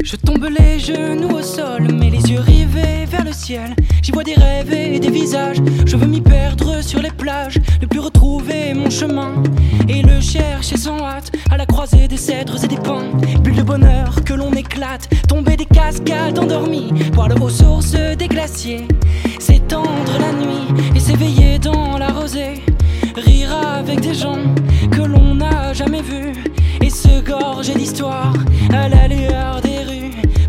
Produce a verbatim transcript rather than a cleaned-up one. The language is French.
Je tombe les genoux au sol, mais les yeux rivés vers le ciel. J'y vois des rêves et des visages. Je veux m'y perdre sur les plages, ne plus retrouver mon chemin et le chercher sans hâte à la croisée des cèdres et des pins. Bulle de bonheur que l'on éclate, tomber des cascades endormies, voir le haut source des glaciers, s'étendre la nuit et s'éveiller dans la rosée, rire avec des gens que l'on n'a jamais vus et se gorger d'histoire à la lueur